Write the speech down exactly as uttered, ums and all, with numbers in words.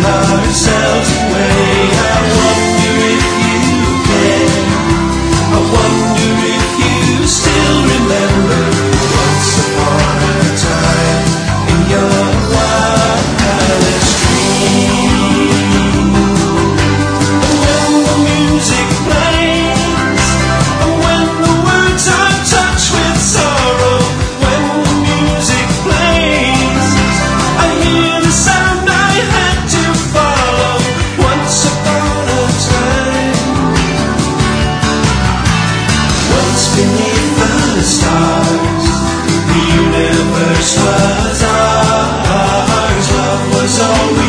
ourselves away. I wonder if you care. I wonder if you still remember once upon a time in your wildest dream. And when the music plays, and when the words are touched with sorrow, when the music plays, I hear the sound I had to follow once upon a time. Once beneath the stars, the universe was ours. Love was all we